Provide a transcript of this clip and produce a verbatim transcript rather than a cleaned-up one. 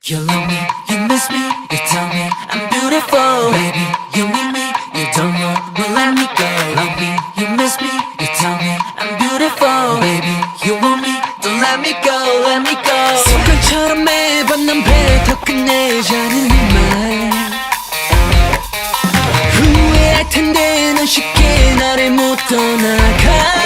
You love me, you miss me, you tell me I'm beautiful. Baby, you need me, you don't know, well let me go. Love me, you miss me, you tell me I'm beautiful. Baby, you want me, don't let me go, let me go. 습관처럼 매번 난 뱉어 끝내자는 말. 후회할 텐데 넌 쉽게 나를 못 떠나가.